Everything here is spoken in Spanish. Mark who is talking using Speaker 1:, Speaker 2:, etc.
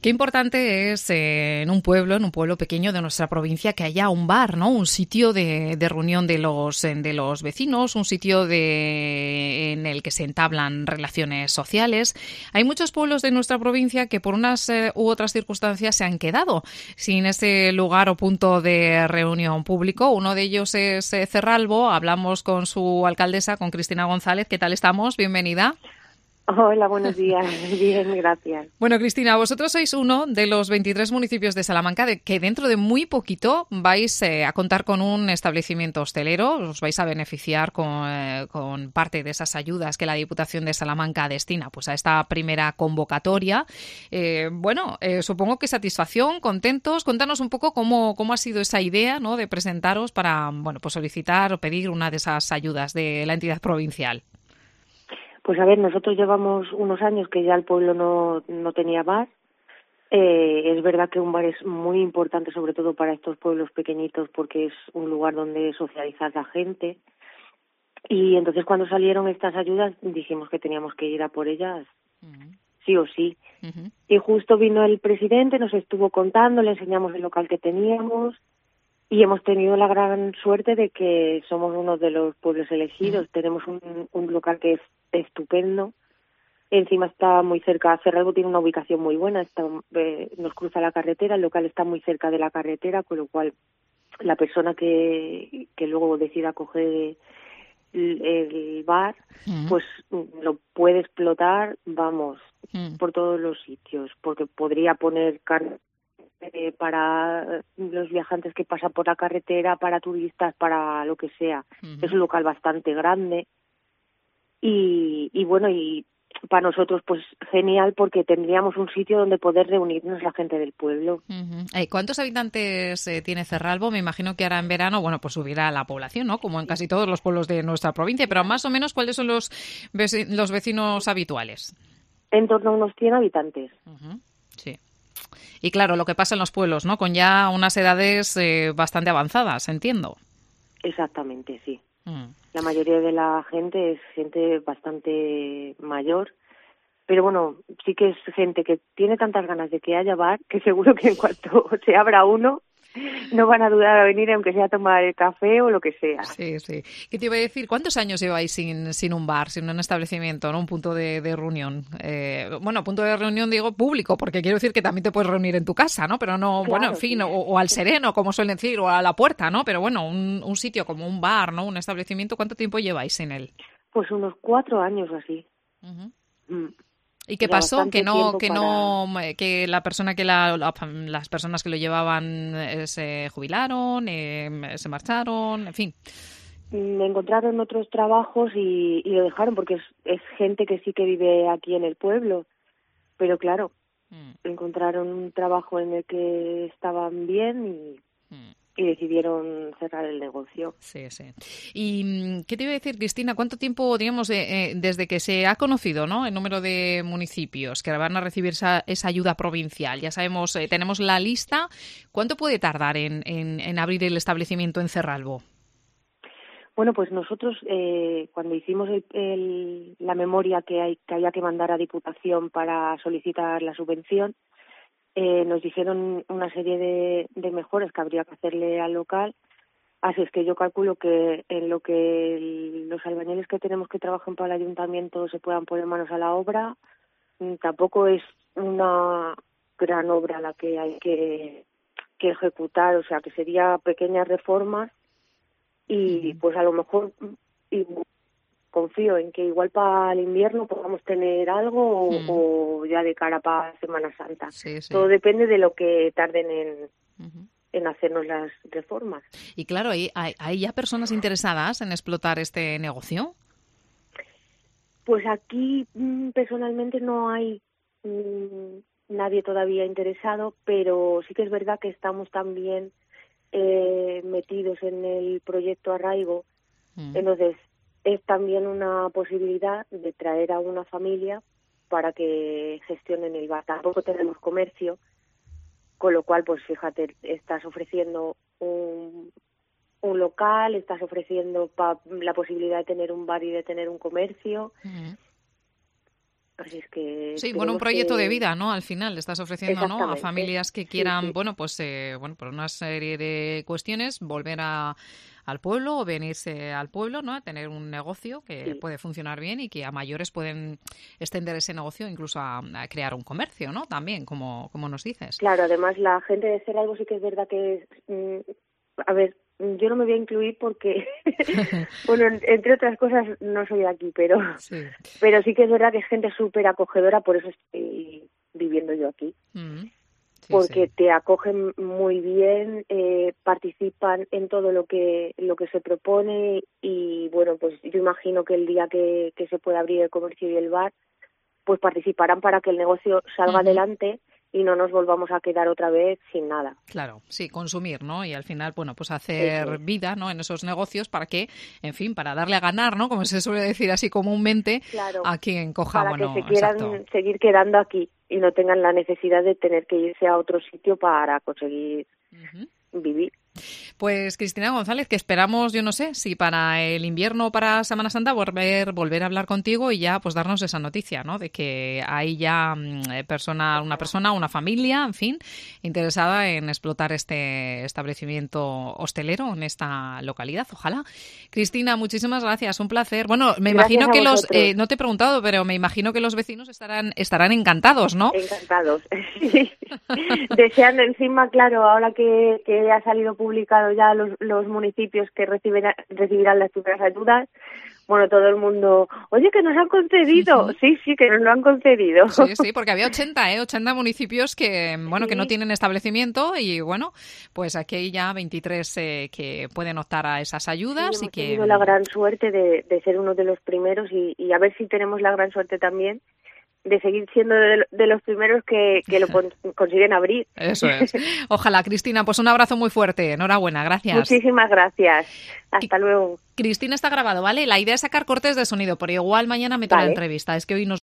Speaker 1: Qué importante es en un pueblo pequeño de nuestra provincia, que haya un bar, ¿no? Un sitio de reunión de los vecinos, un sitio en el que se entablan relaciones sociales. Hay muchos pueblos de nuestra provincia que por unas u otras circunstancias se han quedado sin ese lugar o punto de reunión público. Uno de ellos es Cerralbo. Hablamos con su alcaldesa, con Cristina González. ¿Qué tal estamos? Bienvenida.
Speaker 2: Hola, buenos días. Bien, gracias.
Speaker 1: Bueno, Cristina, vosotros sois uno de los 23 municipios de Salamanca que dentro de muy poquito vais a contar con un establecimiento hostelero. Os vais a beneficiar con parte de esas ayudas que la Diputación de Salamanca destina pues a esta primera convocatoria. Supongo que satisfacción, contentos. Cuéntanos un poco cómo ha sido esa idea, ¿no?, de presentaros para solicitar o pedir una de esas ayudas de la entidad provincial.
Speaker 2: Pues a ver, nosotros llevamos unos años que ya el pueblo no tenía bar. Es verdad que un bar es muy importante, sobre todo para estos pueblos pequeñitos, porque es un lugar donde socializar la gente. Y entonces cuando salieron estas ayudas dijimos que teníamos que ir a por ellas, sí o sí. Uh-huh. Y justo vino el presidente, nos estuvo contando, le enseñamos el local que teníamos. Y hemos tenido la gran suerte de que somos uno de los pueblos elegidos. Uh-huh. Tenemos un local que es estupendo. Encima está muy cerca. Cerralbo tiene una ubicación muy buena. Nos cruza la carretera. El local está muy cerca de la carretera, con lo cual la persona que luego decida coger el bar, uh-huh, pues lo puede explotar, uh-huh, por todos los sitios, porque podría poner carne para los viajantes que pasan por la carretera, para turistas, para lo que sea. Uh-huh. Es un local bastante grande y para nosotros pues genial, porque tendríamos un sitio donde poder reunirnos la gente del pueblo.
Speaker 1: Uh-huh. ¿Cuántos habitantes tiene Cerralbo? Me imagino que ahora en verano, pues subirá la población, ¿no?, como en casi todos los pueblos de nuestra provincia, pero más o menos, ¿cuáles son los vecinos habituales?
Speaker 2: En torno a unos 100 habitantes.
Speaker 1: Uh-huh. Sí. Y claro, lo que pasa en los pueblos, ¿no?, con ya unas edades bastante avanzadas, entiendo.
Speaker 2: Exactamente, sí. La mayoría de la gente es gente bastante mayor, pero bueno, sí que es gente que tiene tantas ganas de que haya bar que seguro que en cuanto se abra uno no van a dudar a venir, aunque sea a tomar el café o lo que sea.
Speaker 1: Sí, sí. ¿Qué te iba a decir? ¿Cuántos años lleváis sin un bar, sin un establecimiento, ¿no?, un punto de reunión? Punto de reunión digo público, porque quiero decir que también te puedes reunir en tu casa, ¿no? Pero no,
Speaker 2: claro,
Speaker 1: sí. o al sereno, como suelen decir, o a la puerta, ¿no? Pero bueno, un sitio como un bar, ¿no?, un establecimiento, ¿cuánto tiempo lleváis sin él?
Speaker 2: Pues unos 4 años o así.
Speaker 1: Uh-huh. ¿Y qué pasó? Que la persona las personas que lo llevaban se jubilaron, se marcharon, en fin.
Speaker 2: Encontraron otros trabajos y lo dejaron, porque es gente que sí que vive aquí en el pueblo, pero claro, encontraron un trabajo en el que estaban bien y decidieron cerrar el negocio.
Speaker 1: Sí, sí. ¿Y qué te iba a decir, Cristina? ¿Cuánto tiempo, digamos, desde que se ha conocido, ¿no?, el número de municipios que van a recibir esa ayuda provincial? Ya sabemos, tenemos la lista. ¿Cuánto puede tardar en abrir el establecimiento en Cerralbo?
Speaker 2: Bueno, pues nosotros cuando hicimos la memoria que había que mandar a Diputación para solicitar la subvención, nos dijeron una serie de mejoras que habría que hacerle al local. Así es que yo calculo que en lo que los albañiles que tenemos que trabajan para el ayuntamiento se puedan poner manos a la obra, tampoco es una gran obra la que hay que ejecutar, o sea que sería pequeñas reformas y pues a lo mejor confío en que igual para el invierno podamos tener algo o ya de cara para Semana Santa. Sí, sí. Todo depende de lo que tarden en hacernos las reformas.
Speaker 1: Y claro, ¿hay ya personas interesadas en explotar este negocio?
Speaker 2: Pues aquí personalmente no hay nadie todavía interesado, pero sí que es verdad que estamos también metidos en el proyecto Arraigo. Entonces es también una posibilidad de traer a una familia para que gestionen el bar. Tampoco tenemos comercio, con lo cual, pues fíjate, estás ofreciendo un local, estás ofreciendo la posibilidad de tener un bar y de tener un comercio. Así es que
Speaker 1: sí, bueno, un proyecto de vida, ¿no? Al final le estás ofreciendo, ¿no? A familias que quieran,
Speaker 2: sí.
Speaker 1: bueno, pues, por una serie de cuestiones, volver al pueblo o venirse al pueblo, ¿no? A tener un negocio que puede funcionar bien y que a mayores pueden extender ese negocio incluso a crear un comercio, ¿no? También, como nos dices.
Speaker 2: Claro, además la gente de Cerralbo sí que es verdad que a ver, yo no me voy a incluir porque, bueno, entre otras cosas no soy de aquí, pero sí que es verdad que es gente súper acogedora, por eso estoy viviendo yo aquí. Porque te acogen muy bien, participan en todo lo que se propone y, bueno, pues yo imagino que el día que se pueda abrir el comercio y el bar, pues participarán para que el negocio salga adelante y no nos volvamos a quedar otra vez sin nada.
Speaker 1: Claro, sí, consumir, ¿no? Y al final, bueno, pues hacer vida, ¿no? En esos negocios para que, en fin, para darle a ganar, ¿no? Como se suele decir así comúnmente, a quien coja,
Speaker 2: para que se quieran seguir quedando aquí y no tengan la necesidad de tener que irse a otro sitio para conseguir vivir.
Speaker 1: Pues Cristina González, que esperamos, yo no sé, si para el invierno o para Semana Santa volver a hablar contigo y ya pues darnos esa noticia, ¿no? De que hay ya una familia, en fin, interesada en explotar este establecimiento hostelero en esta localidad. Ojalá. Cristina, muchísimas gracias, un placer. Bueno, me imagino que no te he preguntado, pero me imagino que los vecinos estarán encantados, ¿no?
Speaker 2: Encantados, sí. Deseando encima, claro, ahora que ha salido publicado ya los municipios que recibirán las primeras ayudas, bueno, todo el mundo, oye, que nos han concedido. Sí, que nos lo han concedido.
Speaker 1: Sí, porque había 80 municipios que, bueno, que no tienen establecimiento y, bueno, pues aquí hay ya 23 que pueden optar a esas ayudas.
Speaker 2: Hemos tenido la gran suerte de ser uno de los primeros y a ver si tenemos la gran suerte también de seguir siendo de los primeros que lo consiguen abrir.
Speaker 1: Eso es. Ojalá, Cristina, pues un abrazo muy fuerte. Enhorabuena, gracias.
Speaker 2: Muchísimas gracias. Hasta luego.
Speaker 1: Cristina, está grabado, ¿vale? La idea es sacar cortes de sonido, pero igual mañana meto la entrevista. Es que hoy nos